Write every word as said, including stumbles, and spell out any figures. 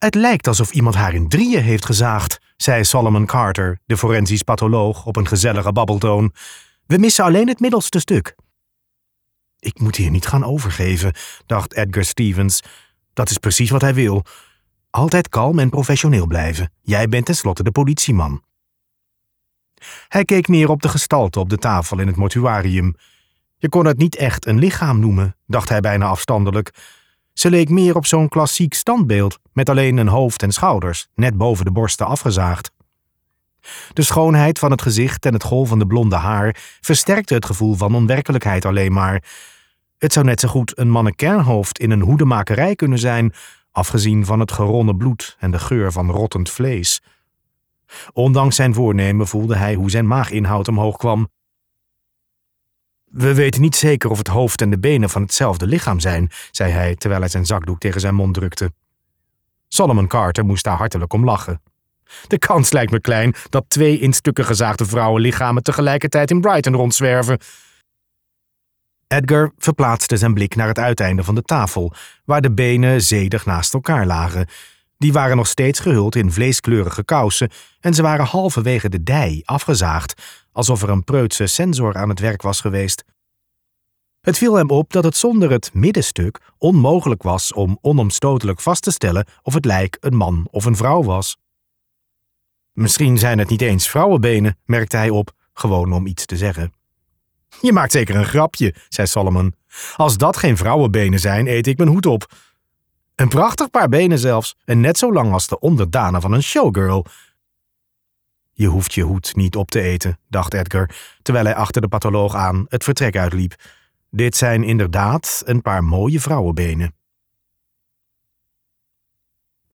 Het lijkt alsof iemand haar in drieën heeft gezaagd, zei Solomon Carter, de forensisch patholoog, op een gezellige babbeltoon. We missen alleen het middelste stuk. Ik moet hier niet gaan overgeven, dacht Edgar Stevens. Dat is precies wat hij wil. Altijd kalm en professioneel blijven. Jij bent tenslotte de politieman. Hij keek neer op de gestalte op de tafel in het mortuarium. Je kon het niet echt een lichaam noemen, dacht hij bijna afstandelijk. Ze leek meer op zo'n klassiek standbeeld, met alleen een hoofd en schouders, net boven de borsten afgezaagd. De schoonheid van het gezicht en het golvende blonde haar versterkte het gevoel van onwerkelijkheid alleen maar. Het zou net zo goed een mannequinhoofd in een hoedemakerij kunnen zijn, afgezien van het geronnen bloed en de geur van rottend vlees. Ondanks zijn voornemen voelde hij hoe zijn maaginhoud omhoog kwam. We weten niet zeker of het hoofd en de benen van hetzelfde lichaam zijn, zei hij terwijl hij zijn zakdoek tegen zijn mond drukte. Solomon Carter moest daar hartelijk om lachen. De kans lijkt me klein dat twee in stukken gezaagde vrouwenlichamen tegelijkertijd in Brighton rondzwerven. Edgar verplaatste zijn blik naar het uiteinde van de tafel, waar de benen zedig naast elkaar lagen. Die waren nog steeds gehuld in vleeskleurige kousen en ze waren halverwege de dij afgezaagd, alsof er een preutse sensor aan het werk was geweest. Het viel hem op dat het zonder het middenstuk onmogelijk was om onomstotelijk vast te stellen of het lijk een man of een vrouw was. Misschien zijn het niet eens vrouwenbenen, merkte hij op, gewoon om iets te zeggen. Je maakt zeker een grapje, zei Solomon. Als dat geen vrouwenbenen zijn, eet ik mijn hoed op. Een prachtig paar benen zelfs, en net zo lang als de onderdanen van een showgirl. Je hoeft je hoed niet op te eten, dacht Edgar, terwijl hij achter de patholoog aan het vertrek uitliep. Dit zijn inderdaad een paar mooie vrouwenbenen.